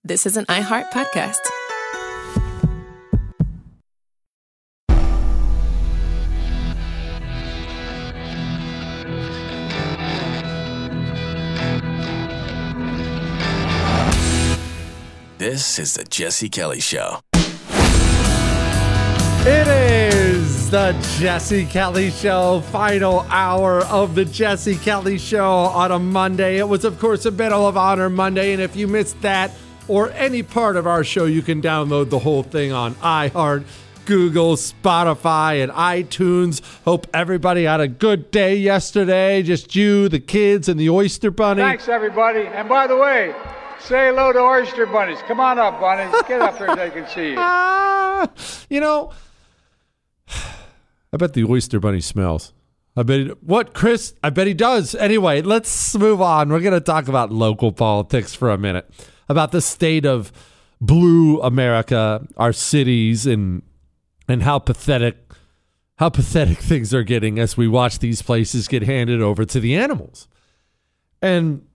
This is an iHeart podcast. This is the Jesse Kelly Show. It is the Jesse Kelly Show, final hour of the Jesse Kelly Show on a Monday. It was, of course, a Medal of Honor Monday, and if you missed that or any part of our show, you can download the whole thing on iHeart, Google, Spotify, and iTunes. Hope everybody had a good day yesterday. Just you, the kids, and the Oyster Bunny. Thanks, everybody. And by the way, say hello to Oyster Bunnies. Come on up, Bunnies. Get up here so they can see you. You know, I bet the Oyster Bunny smells. I bet Chris? I bet he does. Anyway, let's move on. We're going to talk about local politics for a minute, about the state of blue America, our cities, and how pathetic things are getting as we watch these places get handed over to the animals. And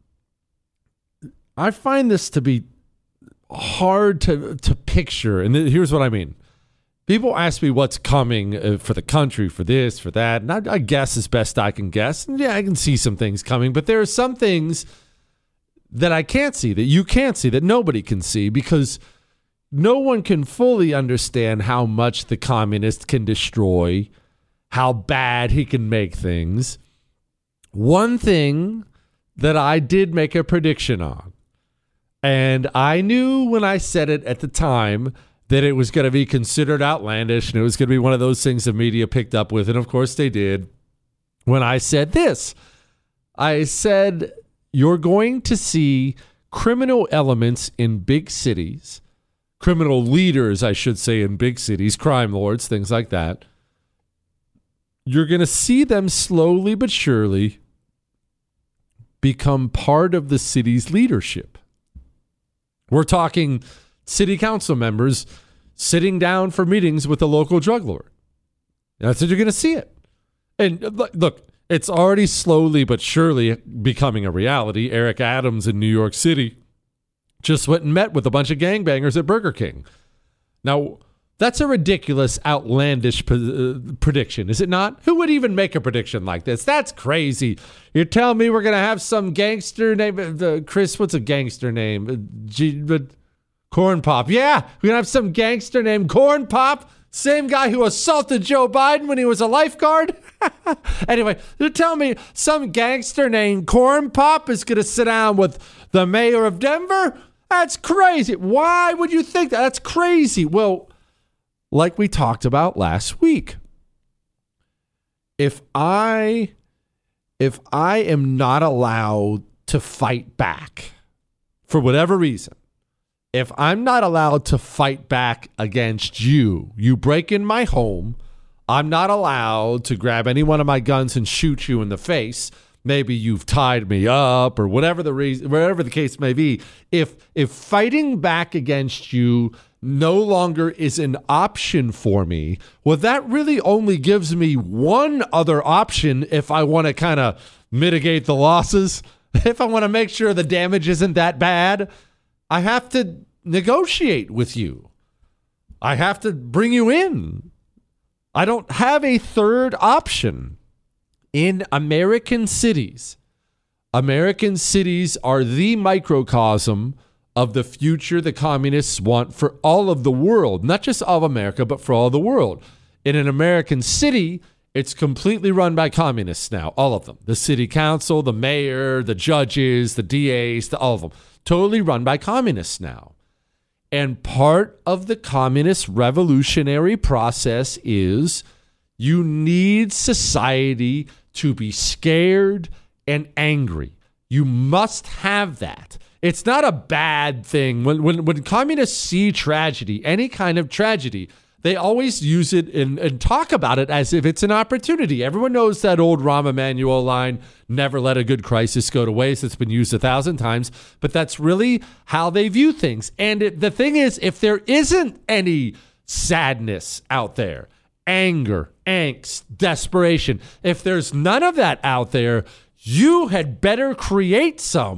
I find this to be hard to picture. And here's what I mean. People ask me what's coming for the country, for this, for that. And I guess as best I can guess. And yeah, I can see some things coming. But there are some things that I can't see, that you can't see, that nobody can see, because no one can fully understand how much the communist can destroy, how bad he can make things. One thing that I did make a prediction on, and I knew when I said it at the time that it was going to be considered outlandish and it was going to be one of those things the media picked up with, and of course they did. When I said this, I said, you're going to see criminal elements in big cities, criminal leaders, I should say, in big cities, crime lords, things like that. You're going to see them slowly but surely become part of the city's leadership. We're talking city council members sitting down for meetings with a local drug lord. That's what you're going to see it. And look, it's already slowly but surely becoming a reality. Eric Adams in New York City just went and met with a bunch of gangbangers at Burger King. Now, that's a ridiculous, outlandish prediction, is it not? Who would even make a prediction like this? That's crazy. You're telling me we're going to have some gangster named Chris, what's a gangster name? Corn Pop. Yeah, we're going to have some gangster named Corn Pop. Same guy who assaulted Joe Biden when he was a lifeguard. Anyway, you're telling me some gangster named Corn Pop is going to sit down with the mayor of Denver? That's crazy. Why would you think that? That's crazy. Well, like we talked about last week, if I am not allowed to fight back for whatever reason, if I'm not allowed to fight back against you break in my home, I'm not allowed to grab any one of my guns and shoot you in the face. Maybe you've tied me up or whatever the case may be. If fighting back against you no longer is an option for me, well, that really only gives me one other option if I want to kind of mitigate the losses, if I want to make sure the damage isn't that bad. I have to negotiate with you. I have to bring you in. I don't have a third option. In American cities are the microcosm of the future the communists want for all of the world, not just all of America, but for all of the world. In an American city, it's completely run by communists now, all of them. The city council, the mayor, the judges, the DAs, all of them. Totally run by communists now. And part of the communist revolutionary process is you need society to be scared and angry. You must have that. It's not a bad thing. When communists see tragedy, any kind of tragedy, they always use it and talk about it as if it's an opportunity. Everyone knows that old Rahm Emanuel line, never let a good crisis go to waste. It's been used 1,000 times, but that's really how they view things. And the thing is, if there isn't any sadness out there, anger, angst, desperation, if there's none of that out there, you had better create some.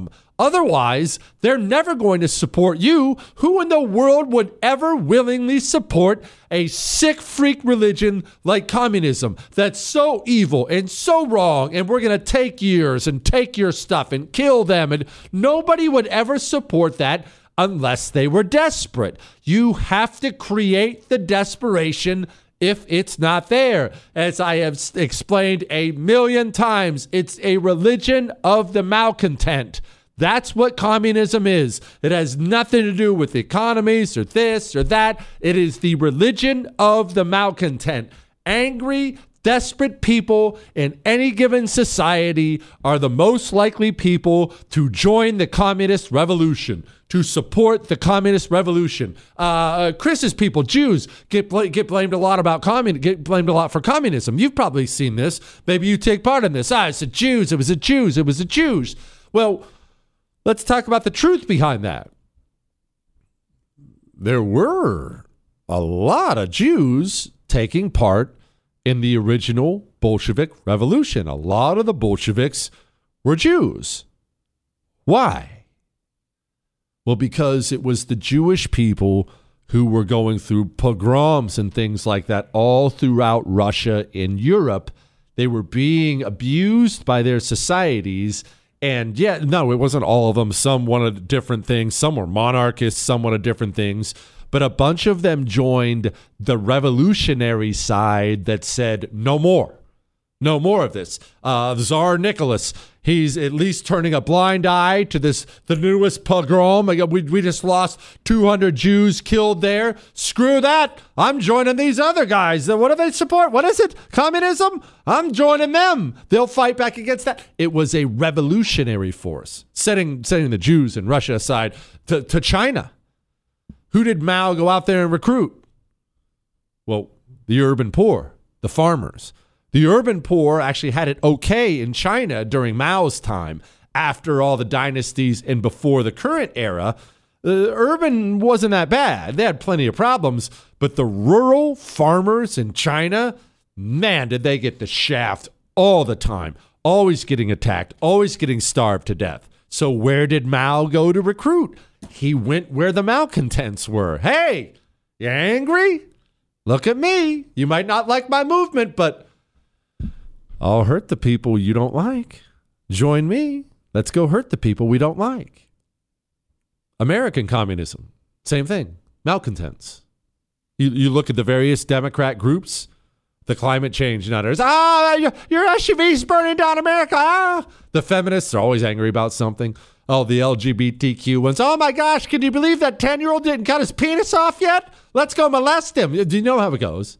Otherwise, they're never going to support you. Who in the world would ever willingly support a sick freak religion like communism that's so evil and so wrong, and we're going to take yours and take your stuff and kill them? And nobody would ever support that unless they were desperate. You have to create the desperation if it's not there. As I have explained a million times, it's a religion of the malcontent. That's what communism is. It has nothing to do with economies or this or that. It is the religion of the malcontent. Angry, desperate people in any given society are the most likely people to join the communist revolution, to support the communist revolution. Chris's people, Jews, get blamed a lot for communism. You've probably seen this. Maybe you take part in this. It's the Jews. It was the Jews. It was the Jews. Well, let's talk about the truth behind that. There were a lot of Jews taking part in the original Bolshevik revolution. A lot of the Bolsheviks were Jews. Why? Well, because it was the Jewish people who were going through pogroms and things like that all throughout Russia and Europe. They were being abused by their societies. And it wasn't all of them. Some wanted different things. Some were monarchists. Some wanted different things. But a bunch of them joined the revolutionary side that said, no more. No more of this. Tsar Nicholas, he's at least turning a blind eye to the newest pogrom. We just lost 200 Jews killed there. Screw that. I'm joining these other guys. What do they support? What is it? Communism? I'm joining them. They'll fight back against that. It was a revolutionary force, setting the Jews in Russia aside to China. Who did Mao go out there and recruit? Well, the urban poor, the farmers. The urban poor actually had it okay in China during Mao's time. After all the dynasties and before the current era, the urban wasn't that bad. They had plenty of problems. But the rural farmers in China, man, did they get the shaft all the time. Always getting attacked, always getting starved to death. So where did Mao go to recruit? He went where the malcontents were. Hey, you angry? Look at me. You might not like my movement, but I'll hurt the people you don't like. Join me. Let's go hurt the people we don't like. American communism, same thing. Malcontents. You look at the various Democrat groups, the climate change nutters. Your SUV's burning down America. The feminists are always angry about something. Oh, the LGBTQ ones. Oh my gosh, can you believe that 10-year-old didn't cut his penis off yet? Let's go molest him. Do you know how it goes?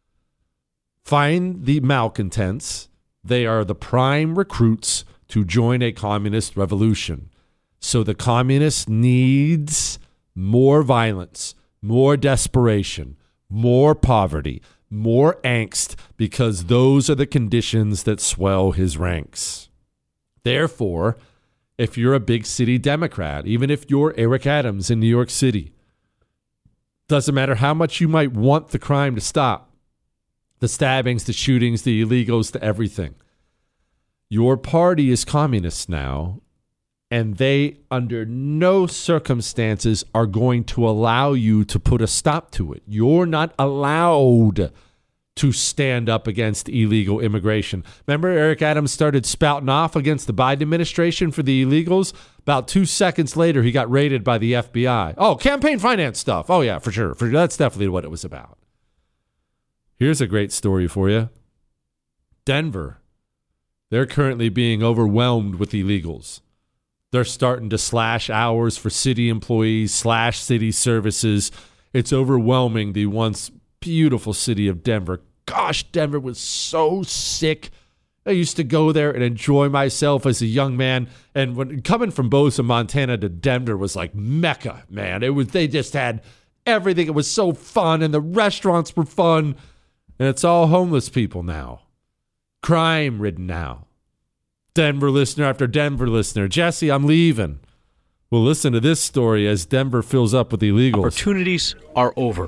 Find the malcontents. They are the prime recruits to join a communist revolution. So the communist needs more violence, more desperation, more poverty, more angst, because those are the conditions that swell his ranks. Therefore, if you're a big city Democrat, even if you're Eric Adams in New York City, doesn't matter how much you might want the crime to stop, the stabbings, the shootings, the illegals, the everything. Your party is communist now, and they, under no circumstances, are going to allow you to put a stop to it. You're not allowed to stand up against illegal immigration. Remember, Eric Adams started spouting off against the Biden administration for the illegals. About 2 seconds later, he got raided by the FBI. Oh, campaign finance stuff. Oh, yeah, for sure. That's definitely what it was about. Here's a great story for you. Denver. They're currently being overwhelmed with illegals. They're starting to slash hours for city employees, slash city services. It's overwhelming the once beautiful city of Denver. Gosh, Denver was so sick. I used to go there and enjoy myself as a young man. And when coming from Bosa, Montana to Denver was like Mecca, man. They just had everything. It was so fun, and the restaurants were fun. And it's all homeless people now. Crime ridden now. Denver listener after Denver listener. Jesse, I'm leaving. Well, listen to this story as Denver fills up with illegals. Opportunities are over.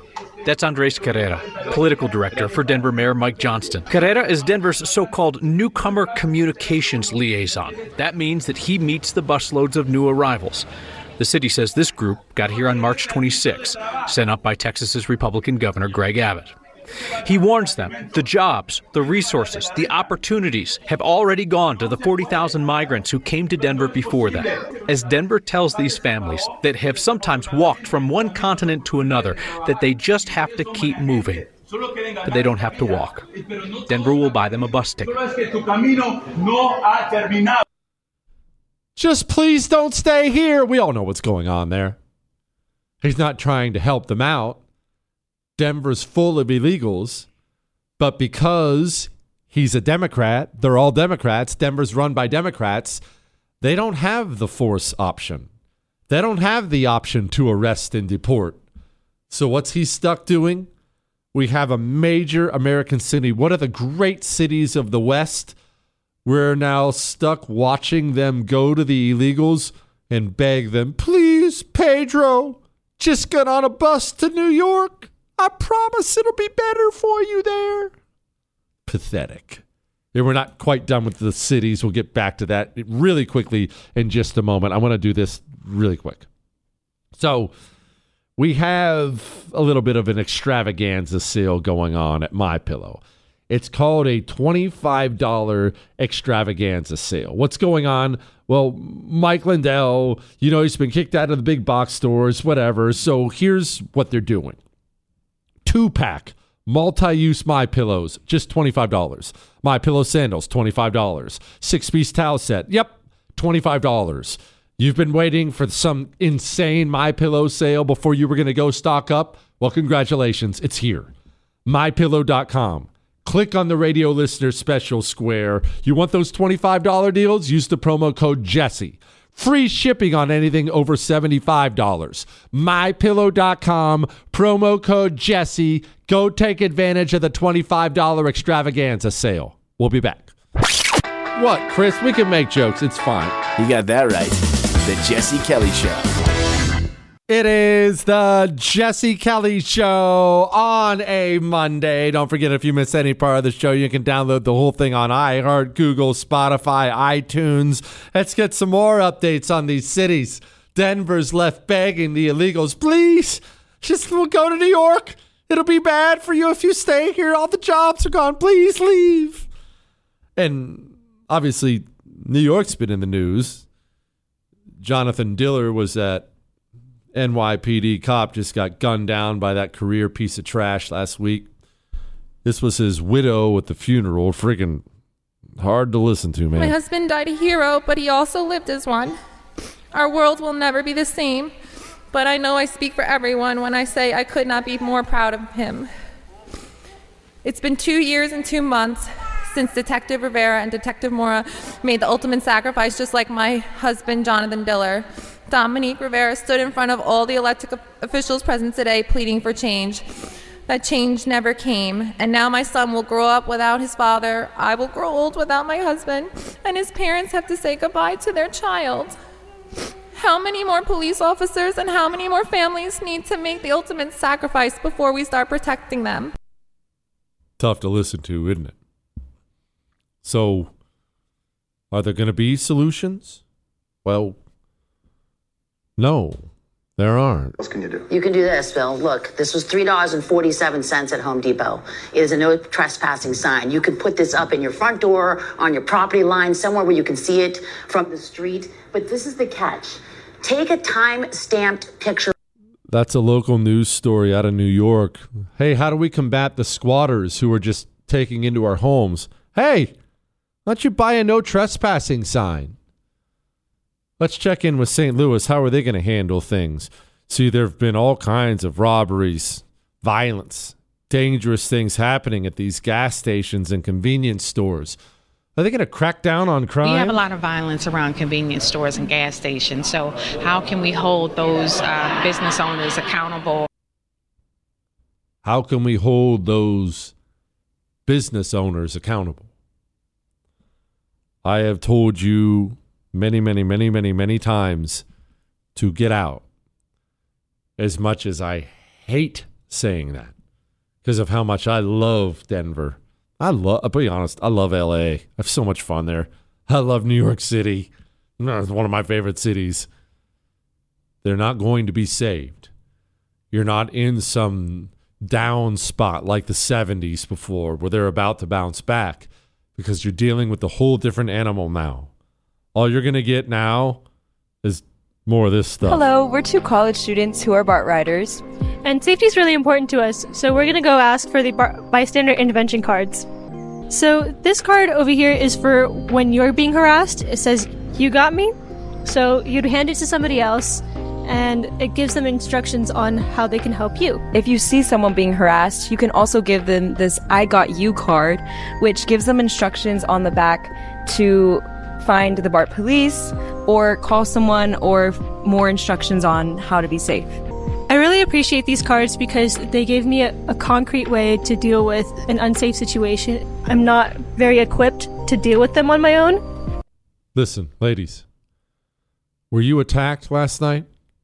That's Andres Carrera, political director for Denver Mayor Mike Johnston. Carrera is Denver's so-called newcomer communications liaison. That means that he meets the busloads of new arrivals. The city says this group got here on March 26, sent up by Texas's Republican Governor Greg Abbott. He warns them the jobs, the resources, the opportunities have already gone to the 40,000 migrants who came to Denver before them. As Denver tells these families that have sometimes walked from one continent to another that they just have to keep moving, but they don't have to walk. Denver will buy them a bus ticket. Just please don't stay here. We all know what's going on there. He's not trying to help them out. Denver's full of illegals, but because he's a Democrat, they're all Democrats, Denver's run by Democrats, they don't have the force option. They don't have the option to arrest and deport. So what's he stuck doing? We have a major American city, one of the great cities of the West. We're now stuck watching them go to the illegals and beg them, please, Pedro, just get on a bus to New York. I promise it'll be better for you there. Pathetic. And we're not quite done with the cities. We'll get back to that really quickly in just a moment. I want to do this really quick. So we have a little bit of an extravaganza sale going on at MyPillow. It's called a $25 extravaganza sale. What's going on? Well, Mike Lindell, he's been kicked out of the big box stores, whatever. So here's what they're doing. 2-pack multi-use MyPillows, just $25. MyPillow sandals, $25. 6-piece towel set, yep, $25. You've been waiting for some insane MyPillow sale before you were going to go stock up? Well, congratulations, it's here. MyPillow.com. Click on the radio listener special square. You want those $25 deals? Use the promo code Jesse. Free shipping on anything over $75. MyPillow.com, promo code Jesse. Go take advantage of the $25 extravaganza sale. We'll be back. What, Chris? We can make jokes. It's fine. You got that right. The Jesse Kelly Show. It is the Jesse Kelly Show on a Monday. Don't forget, if you miss any part of the show, you can download the whole thing on iHeart, Google, Spotify, iTunes. Let's get some more updates on these cities. Denver's left begging the illegals, please, just we'll go to New York. It'll be bad for you if you stay here. All the jobs are gone. Please leave. And obviously, New York's been in the news. Jonathan Diller was at NYPD cop, just got gunned down by that career piece of trash last week. This was his widow at the funeral. Friggin' hard to listen to, man. My husband died a hero, but he also lived as one. Our world will never be the same, but I know I speak for everyone when I say I could not be more proud of him. It's been 2 years and 2 months since Detective Rivera and Detective Mora made the ultimate sacrifice, just like my husband, Jonathan Diller. Dominique Rivera stood in front of all the elected officials present today pleading for change. That change never came, and now my son will grow up without his father. I will grow old without my husband, and his parents have to say goodbye to their child. How many more police officers and how many more families need to make the ultimate sacrifice before we start protecting them? Tough to listen to, isn't it? So, are there going to be solutions? Well, no, there aren't. What else can you do? You can do this, Bill. Look, this was $3.47 at Home Depot. It is a no trespassing sign. You can put this up in your front door, on your property line, somewhere where you can see it from the street. But this is the catch. Take a time-stamped picture. That's a local news story out of New York. Hey, how do we combat the squatters who are just taking into our homes? Hey, why don't you buy a no trespassing sign? Let's check in with St. Louis. How are they going to handle things? See, there have been all kinds of robberies, violence, dangerous things happening at these gas stations and convenience stores. Are they going to crack down on crime? We have a lot of violence around convenience stores and gas stations. So how can we hold those business owners accountable? How can we hold those business owners accountable? I have told you many times to get out. As much as I hate saying that, because of how much I love Denver. I'll be honest, I love LA. I have so much fun there. I love New York City. It's one of my favorite cities. They're not going to be saved. You're not in some down spot like the 70s before where they're about to bounce back, because you're dealing with a whole different animal now. All you're going to get now is more of this stuff. Hello, we're two college students who are BART riders. And safety is really important to us, so we're going to go ask for the bystander intervention cards. So this card over here is for when you're being harassed. It says, "You got me?" So you'd hand it to somebody else, and it gives them instructions on how they can help you. If you see someone being harassed, you can also give them this "I Got You" card, which gives them instructions on the back to find the BART police or call someone, or more instructions on how to be safe. I really appreciate these cards because they gave me a concrete way to deal with an unsafe situation. I'm not very equipped to deal with them on my own. Listen, ladies, were you attacked last night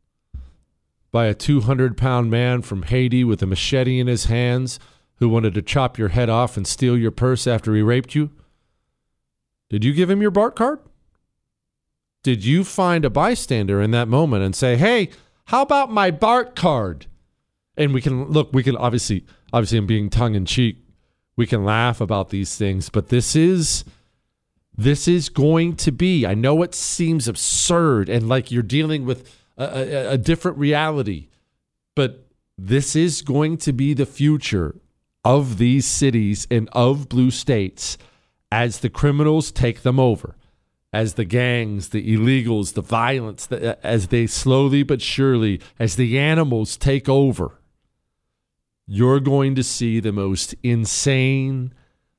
by a 200-pound man from Haiti with a machete in his hands who wanted to chop your head off and steal your purse after he raped you? Did you give him your BART card? Did you find a bystander in that moment and say, "Hey, how about my BART card?" And we can obviously I'm being tongue in cheek. We can laugh about these things, but this is going to be, I know it seems absurd and like you're dealing with a different reality, but this is going to be the future of these cities and of blue states as the criminals take them over, as the gangs, the illegals, the violence, as they slowly but surely, as the animals take over. You're going to see the most insane,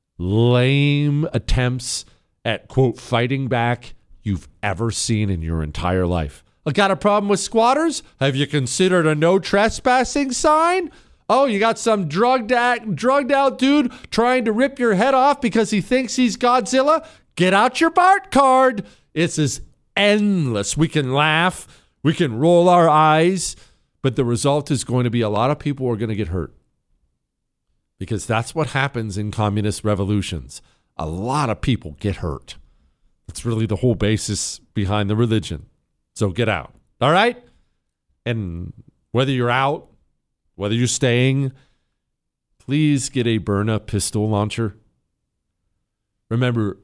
lame attempts at, quote, fighting back you've ever seen in your entire life. I got a problem with squatters? Have you considered a no trespassing sign? Oh, you got some drugged out dude trying to rip your head off because he thinks he's Godzilla? Get out your BART card. It's as endless. We can laugh. We can roll our eyes. But the result is going to be a lot of people are going to get hurt. Because that's what happens in communist revolutions. A lot of people get hurt. That's really the whole basis behind the religion. So get out. All right? And whether you're out, whether you're staying, please get a Byrna pistol launcher. Remember,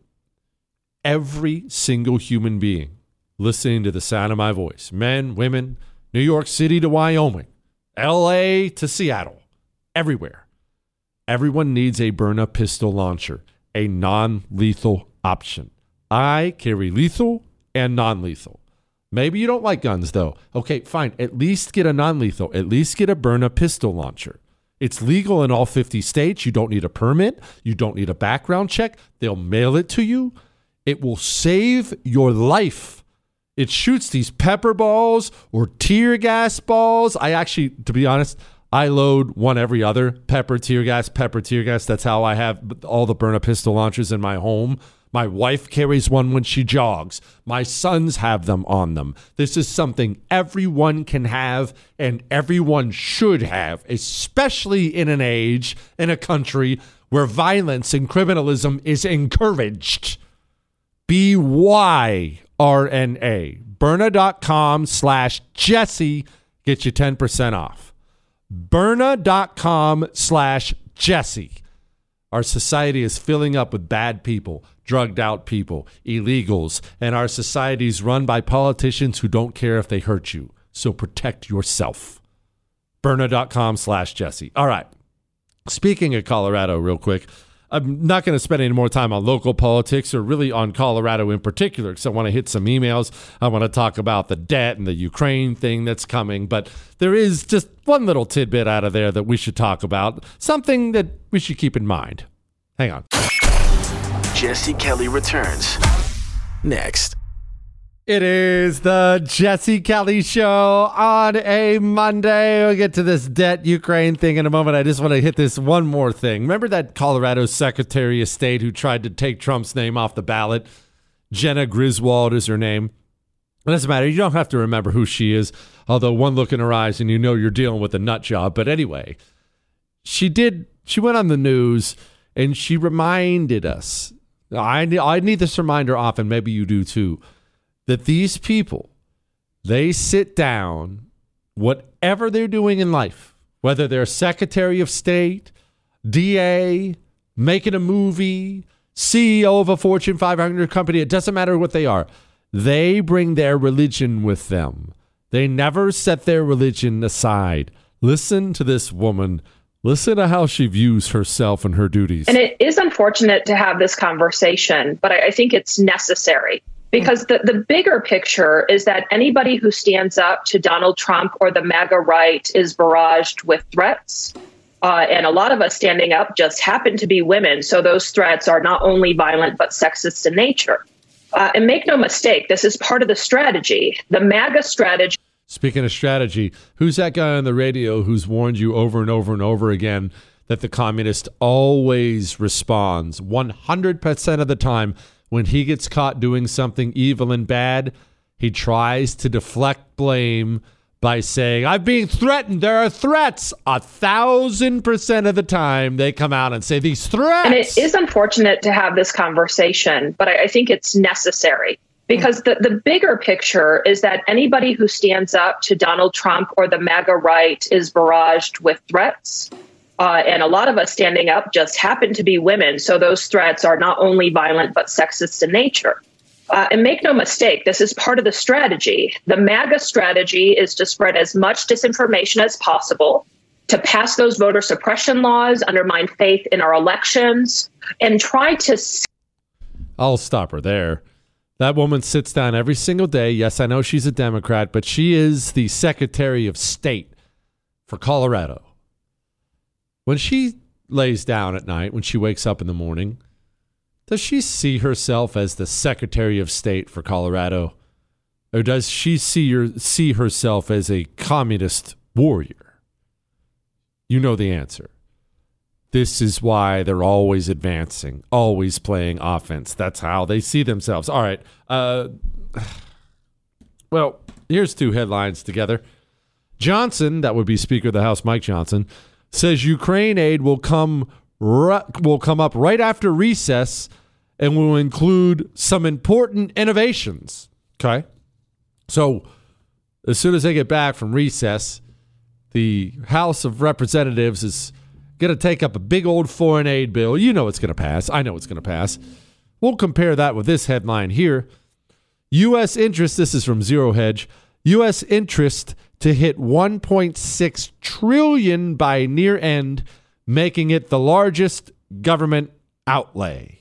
every single human being listening to the sound of my voice, men, women, New York City to Wyoming, LA to Seattle, everywhere, everyone needs a Byrna pistol launcher, a non-lethal option. I carry lethal and non-lethal. Maybe you don't like guns, though. Okay, fine. At least get a non-lethal. At least get a Byrna pistol launcher. It's legal in all 50 states. You don't need a permit. You don't need a background check. They'll mail it to you. It will save your life. It shoots these pepper balls or tear gas balls. I actually, to be honest, I load one every other. Pepper, tear gas. That's how I have all the Byrna pistol launchers in my home. My wife carries one when she jogs. My sons have them on them. This is something everyone can have and everyone should have, especially in an age, in a country where violence and criminalism is encouraged. BYRNA. Byrna.com/Jesse gets you 10% off. Byrna.com/Jesse. Our society is filling up with bad people, drugged out people, illegals, and our society is run by politicians who don't care if they hurt you. So protect yourself. Byrna.com/Jesse. All right. Speaking of Colorado real quick, I'm not going to spend any more time on local politics or really on Colorado in particular because I want to hit some emails. I want to talk about the debt and the Ukraine thing that's coming. But there is just one little tidbit out of there that we should talk about, something that we should keep in mind. Hang on. Jesse Kelly returns next. It is the Jesse Kelly Show on a Monday. We'll get to this debt Ukraine thing in a moment. I just want to hit this one more thing. Remember that Colorado Secretary of State who tried to take Trump's name off the ballot? Jenna Griswold is her name. It doesn't matter. You don't have to remember who she is, although one look in her eyes and you know you're dealing with a nut job. But anyway, she went on the news and she reminded us, I need this reminder often, maybe you do too, that these people, they sit down, whatever they're doing in life, whether they're Secretary of State, DA, making a movie, CEO of a Fortune 500 company, it doesn't matter what they are. They bring their religion with them. They never set their religion aside. Listen to this woman. Listen to how she views herself and her duties. And it is unfortunate to have this conversation, but I think it's necessary. Because the bigger picture is that anybody who stands up to Donald Trump or the MAGA right is barraged with threats. And a lot of us standing up just happen to be women. So those threats are not only violent, but sexist in nature. And make no mistake, this is part of the strategy. The MAGA strategy. Speaking of strategy, who's that guy on the radio who's warned you over and over and over again that the communist always responds 100% of the time? When he gets caught doing something evil and bad, he tries to deflect blame by saying, I'm being threatened. There are threats. 1,000% of the time they come out and say these threats. And it is unfortunate to have this conversation, but I think it's necessary. Because the bigger picture is that anybody who stands up to Donald Trump or the MAGA right is barraged with threats. And a lot of us standing up just happen to be women. So those threats are not only violent, but sexist in nature. And make no mistake, this is part of the strategy. The MAGA strategy is to spread as much disinformation as possible, to pass those voter suppression laws, undermine faith in our elections, and try to... I'll stop her there. That woman sits down every single day. Yes, I know she's a Democrat, but she is the Secretary of State for Colorado. When she lays down at night, when she wakes up in the morning, does she see herself as the Secretary of State for Colorado? Or does she see herself as a communist warrior? You know the answer. This is why they're always advancing, always playing offense. That's how they see themselves. All right. Well, here's two headlines together. Johnson, that would be Speaker of the House Mike Johnson, says Ukraine aid will come up right after recess and will include some important innovations. Okay? So as soon as they get back from recess, the House of Representatives is going to take up a big old foreign aid bill. You know it's going to pass. I know it's going to pass. We'll compare that with this headline here. U.S. interest, this is from Zero Hedge, U.S. interest to hit $1.6 trillion by near end, making it the largest government outlay.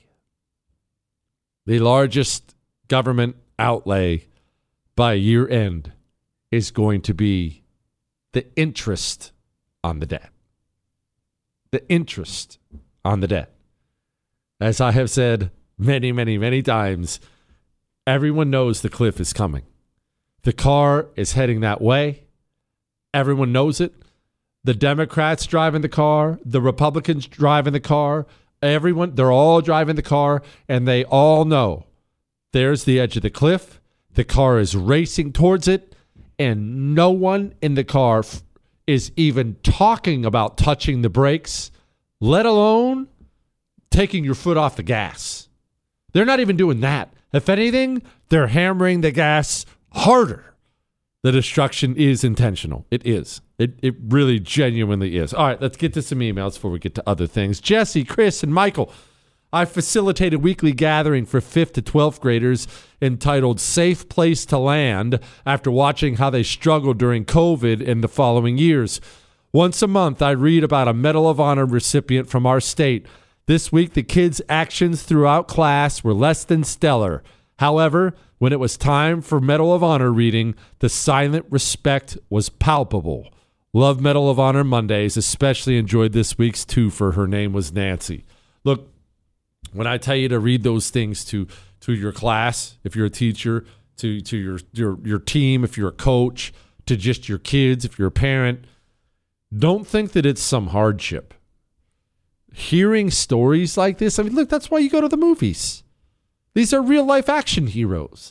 The largest government outlay by year end is going to be the interest on the debt. The interest on the debt. As I have said many, many, many times, everyone knows the cliff is coming. The car is heading that way. Everyone knows it. The Democrats driving the car, the Republicans driving the car, everyone, they're all driving the car, and they all know there's the edge of the cliff. The car is racing towards it, and no one in the car is even talking about touching the brakes, let alone taking your foot off the gas. They're not even doing that. If anything, they're hammering the gas harder. The destruction is intentional. It is. It really genuinely is. All right, let's get to some emails before we get to other things. Jesse, Chris, and Michael, I facilitate a weekly gathering for 5th to 12th graders entitled Safe Place to Land after watching how they struggled during COVID in the following years. Once a month, I read about a Medal of Honor recipient from our state. This week, the kids' actions throughout class were less than stellar. However, when it was time for Medal of Honor reading, the silent respect was palpable. Love Medal of Honor Mondays, especially enjoyed this week's twofer. Her name was Nancy. Look, when I tell you to read those things to your class, if you're a teacher, to your team, if you're a coach, to just your kids, if you're a parent, don't think that it's some hardship. Hearing stories like this, I mean, look, that's why you go to the movies. These are real-life action heroes.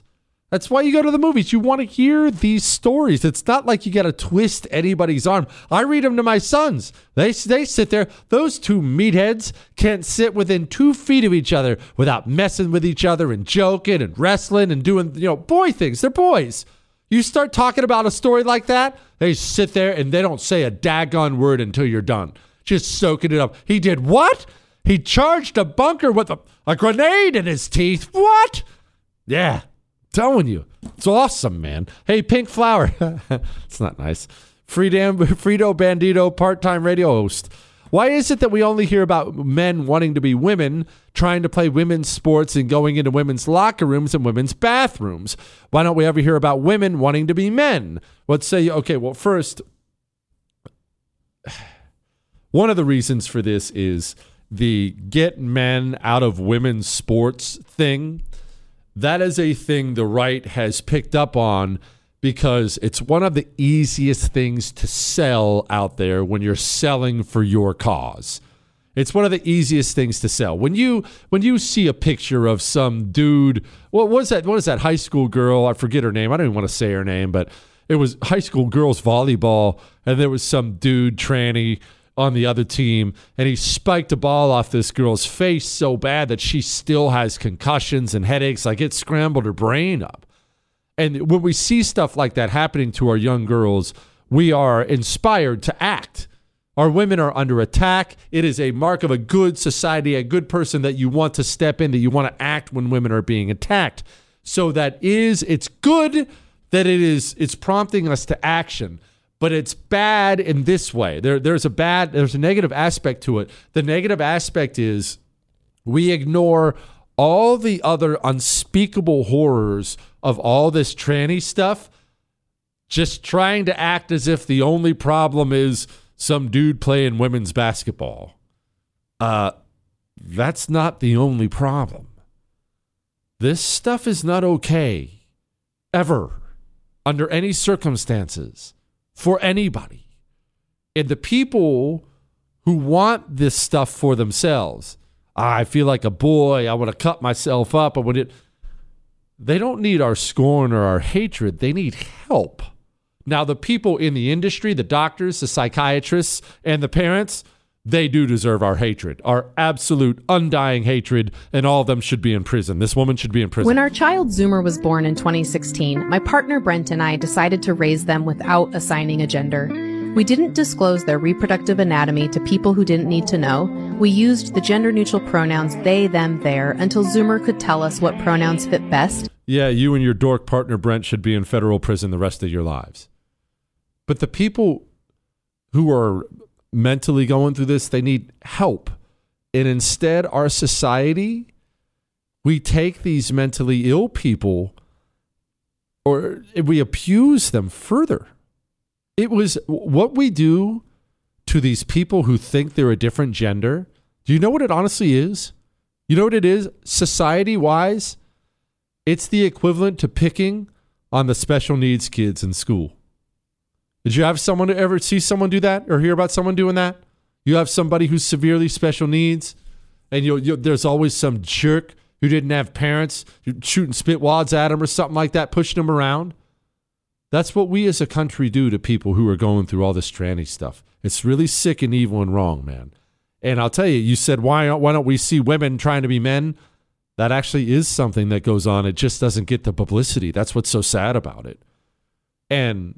That's why you go to the movies. You want to hear these stories. It's not like you got to twist anybody's arm. I read them to my sons. They sit there. Those two meatheads can't sit within 2 feet of each other without messing with each other and joking and wrestling and doing, boy things. They're boys. You start talking about a story like that, they sit there and they don't say a daggone word until you're done. Just soaking it up. He did what? He charged a bunker with a grenade in his teeth. What? Yeah. Telling you, it's awesome, man. Hey, Pink Flower. It's not nice. Frito Bandito, part-time radio host. Why is it that we only hear about men wanting to be women, trying to play women's sports and going into women's locker rooms and women's bathrooms? Why don't we ever hear about women wanting to be men? Let's say, okay, well, first, one of the reasons for this is the get men out of women's sports thing. That is a thing the right has picked up on because it's one of the easiest things to sell out there when you're selling for your cause. It's one of the easiest things to sell. When you see a picture of some dude, what is that high school girl? I forget her name. I don't even want to say her name, but it was high school girls volleyball, and there was some dude tranny on the other team, and he spiked a ball off this girl's face so bad that she still has concussions and headaches. Like, it scrambled her brain up. And when we see stuff like that happening to our young girls, we are inspired to act. Our women are under attack. It is a mark of a good society, a good person that you want to step in, that you want to act when women are being attacked. So it's good that it's prompting us to action. But it's bad in this way. There's a negative aspect to it. The negative aspect is we ignore all the other unspeakable horrors of all this tranny stuff, just trying to act as if the only problem is some dude playing women's basketball. That's not the only problem. This stuff is not okay, ever, under any circumstances. For anybody. And the people who want this stuff for themselves, I feel like a boy, I want to cut myself up. They don't need our scorn or our hatred. They need help. Now, the people in the industry, the doctors, the psychiatrists, and the parents, they do deserve our hatred, our absolute undying hatred, and all of them should be in prison. This woman should be in prison. When our child Zoomer was born in 2016, my partner Brent and I decided to raise them without assigning a gender. We didn't disclose their reproductive anatomy to people who didn't need to know. We used the gender-neutral pronouns they, them, their until Zoomer could tell us what pronouns fit best. Yeah, you and your dork partner Brent should be in federal prison the rest of your lives. But the people who are mentally going through this, they need help. And instead, our society, we take these mentally ill people or we abuse them further. It was what we do to these people who think they're a different gender. Do you know what it honestly is? You know what it is? Society-wise, it's the equivalent to picking on the special needs kids in school. Did you ever see someone do that or hear about someone doing that? You have somebody who's severely special needs, and there's always some jerk who didn't have parents shooting spit wads at him or something like that, pushing him around. That's what we as a country do to people who are going through all this tranny stuff. It's really sick and evil and wrong, man. And I'll tell you, you said, why don't we see women trying to be men? That actually is something that goes on. It just doesn't get the publicity. That's what's so sad about it. And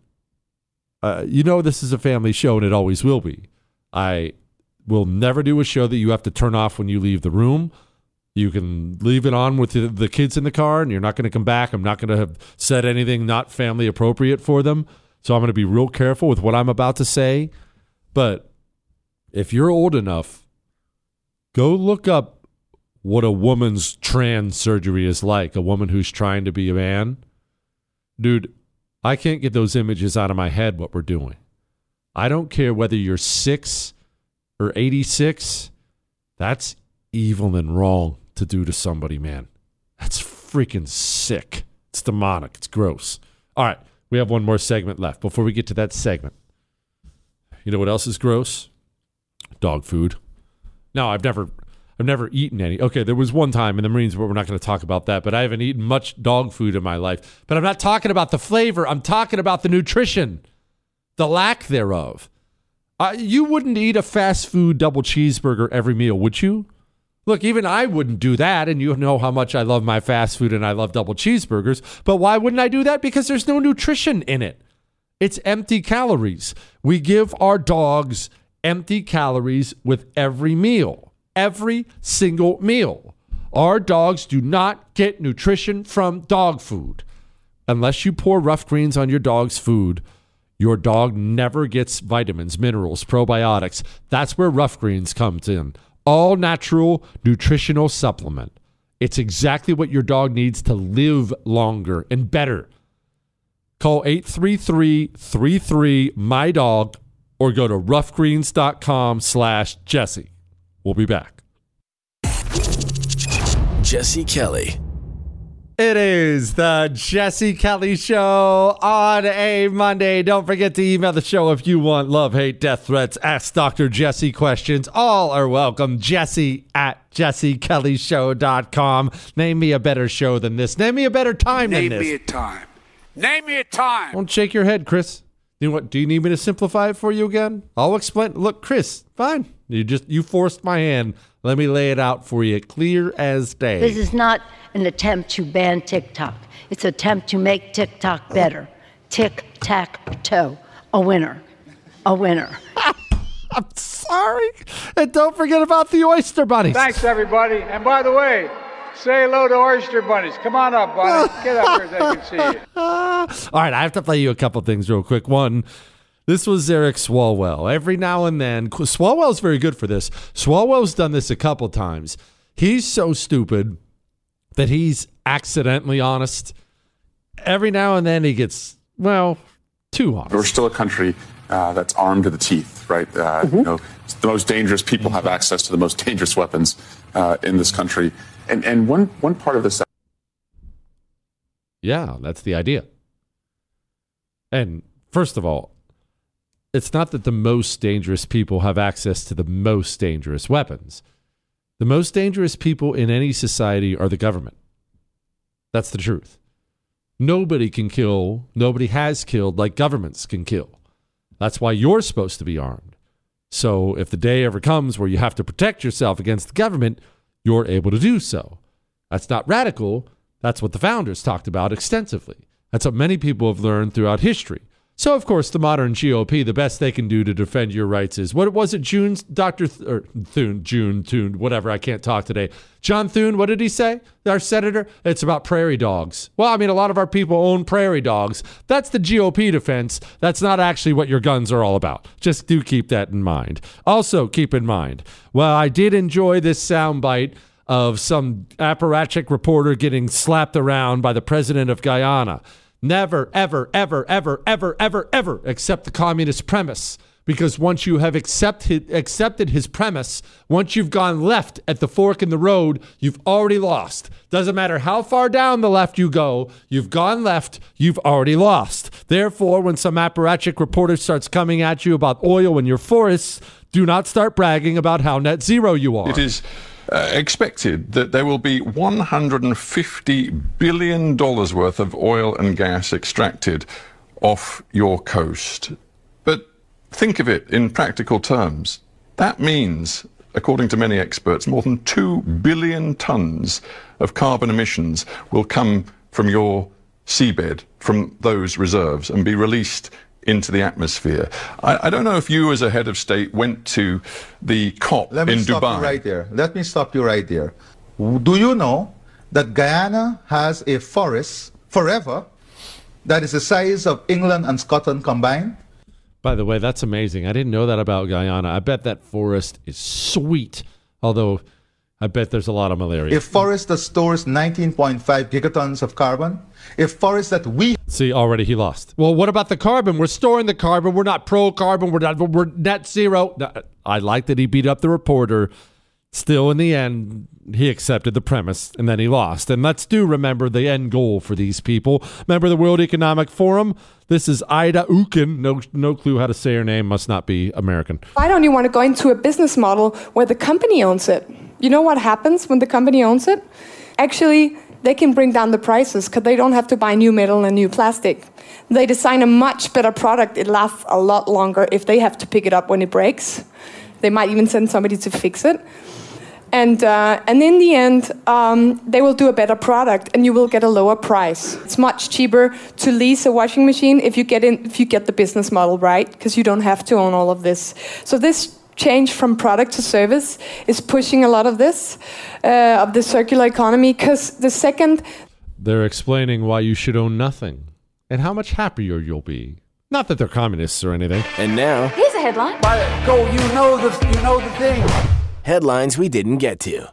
this is a family show, and it always will be. I will never do a show that you have to turn off when you leave the room. You can leave it on with the kids in the car, and you're not going to come back. I'm not going to have said anything not family appropriate for them. So I'm going to be real careful with what I'm about to say. But if you're old enough, go look up what a woman's trans surgery is like, a woman who's trying to be a man. Dude, I can't get those images out of my head, what we're doing. I don't care whether you're 6 or 86. That's evil and wrong to do to somebody, man. That's freaking sick. It's demonic. It's gross. All right, we have one more segment left. Before we get to that segment, you know what else is gross? Dog food. No, I've never I've never eaten any. Okay, there was one time in the Marines, but we're not going to talk about that. But I haven't eaten much dog food in my life. But I'm not talking about the flavor. I'm talking about the nutrition, the lack thereof. You wouldn't eat a fast food double cheeseburger every meal, would you? Look, even I wouldn't do that, and you know how much I love my fast food and I love double cheeseburgers. But why wouldn't I do that? Because there's no nutrition in it. It's empty calories. We give our dogs empty calories with every meal. Every single meal. Our dogs do not get nutrition from dog food. Unless you pour Rough Greens on your dog's food, your dog never gets vitamins, minerals, probiotics. That's where Rough Greens comes in. All natural nutritional supplement. It's exactly what your dog needs to live longer and better. Call 833-33-MY-DOG or go to roughgreens.com/Jesse. We'll be back. Jesse Kelly. It is the Jesse Kelly Show on a Monday. Don't forget to email the show if you want love, hate, death threats, ask Dr. Jesse questions. All are welcome. Jesse@jessekellyshow.com. Name me a better show than this. Name me a better time than this. Name me a time. Name me a time. Don't shake your head, Chris. You know what? Do you need me to simplify it for you again? I'll explain. Look, Chris, fine. You forced my hand. Let me lay it out for you, clear as day. This is not an attempt to ban TikTok. It's an attempt to make TikTok better. Tic-tac-toe. A winner. A winner. I'm sorry. And don't forget about the oyster bunnies. Thanks, everybody. And by the way, say hello to oyster bunnies. Come on up, bunny. Get up here so they can see you. All right, I have to play you a couple things real quick. One, this was Eric Swalwell. Every now and then, Swalwell's very good for this. Swalwell's done this a couple times. He's so stupid that he's accidentally honest. Every now and then he gets, well, too honest. We're still a country that's armed to the teeth, right? You know, the most dangerous people have access to the most dangerous weapons in this country. And one part of this. Yeah, that's the idea. And first of all, it's not that the most dangerous people have access to the most dangerous weapons. The most dangerous people in any society are the government. That's the truth. Nobody can kill, nobody has killed like governments can kill. That's why you're supposed to be armed. So if the day ever comes where you have to protect yourself against the government, you're able to do so. That's not radical. That's what the founders talked about extensively. That's what many people have learned throughout history. So, of course, the modern GOP, the best they can do to defend your rights is, what was it, Thune, whatever, I can't talk today. John Thune, what did he say? Our senator? It's about prairie dogs. Well, I mean, a lot of our people own prairie dogs. That's the GOP defense. That's not actually what your guns are all about. Just do keep that in mind. Also, keep in mind, well, I did enjoy this soundbite of some apparatchik reporter getting slapped around by the president of Guyana. Never, ever, ever, ever, ever, ever, ever accept the communist premise. Because once you have accepted his premise, once you've gone left at the fork in the road, you've already lost. Doesn't matter how far down the left you go, you've gone left, you've already lost. Therefore, when some apparatchik reporter starts coming at you about oil in your forests, do not start bragging about how net zero you are. It is expected that there will be $150 billion worth of oil and gas extracted off your coast. But think of it in practical terms. That means, according to many experts, more than 2 billion tons of carbon emissions will come from your seabed, from those reserves, and be released into the atmosphere. I don't know if you as a head of state went to the COP in Dubai. Let me stop you right there. Do you know that Guyana has a forest forever that is the size of England and Scotland combined? By the way, that's amazing. I didn't know that about Guyana. I bet that forest is sweet, although I bet there's a lot of malaria. A forest that stores 19.5 gigatons of carbon. A forest that we... See, already he lost. Well, what about the carbon? We're storing the carbon. We're not pro-carbon. We're net zero. I like that he beat up the reporter. Still, in the end, he accepted the premise, and then he lost. And let's remember the end goal for these people. Remember the World Economic Forum? This is Ida Uken. No clue how to say her name. Must not be American. Why don't you want to go into a business model where the company owns it? You know what happens when the company owns it? Actually, they can bring down the prices because they don't have to buy new metal and new plastic. They design a much better product. It lasts a lot longer if they have to pick it up when it breaks. They might even send somebody to fix it. And in the end, they will do a better product, and you will get a lower price. It's much cheaper to lease a washing machine if you get the business model right, because you don't have to own all of this. So this change from product to service is pushing a lot of this, of the circular economy, because the second... They're explaining why you should own nothing and how much happier you'll be. Not that they're communists or anything. And now, here's a headline. Go, you know the thing. headlines we didn't get to.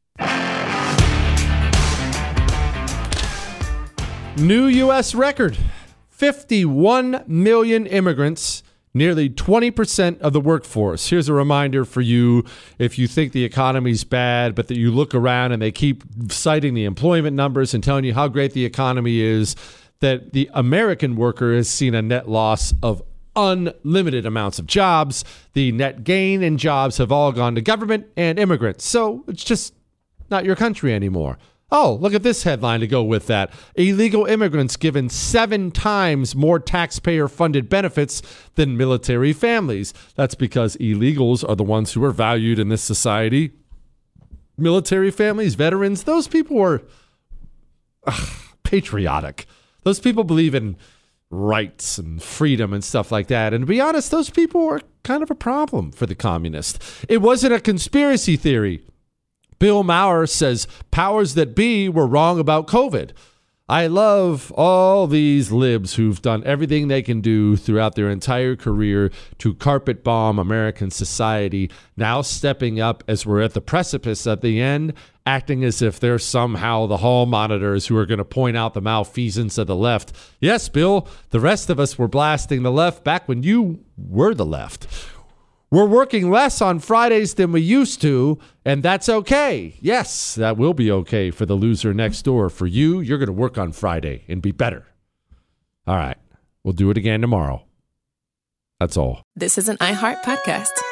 New U.S. record. 51 million immigrants, nearly 20% of the workforce. Here's a reminder for you, if you think the economy's bad, but that you look around and they keep citing the employment numbers and telling you how great the economy is, that the American worker has seen a net loss of unlimited amounts of jobs. The net gain in jobs have all gone to government and immigrants. So it's just not your country anymore. Oh, look at this headline to go with that. Illegal immigrants given 7 times more taxpayer-funded benefits than military families. That's because illegals are the ones who are valued in this society. Military families, veterans, those people are patriotic. Those people believe in rights and freedom and stuff like that. And to be honest, those people are kind of a problem for the communists. It wasn't a conspiracy theory. Bill Maher says powers that be were wrong about COVID. I love all these libs who've done everything they can do throughout their entire career to carpet bomb American society, now stepping up as we're at the precipice at the end, acting as if they're somehow the hall monitors who are going to point out the malfeasance of the left. Yes, Bill, the rest of us were blasting the left back when you were the left. We're working less on Fridays than we used to, and that's okay. Yes, that will be okay for the loser next door. For you, you're going to work on Friday and be better. All right, we'll do it again tomorrow. That's all. This is an iHeart podcast.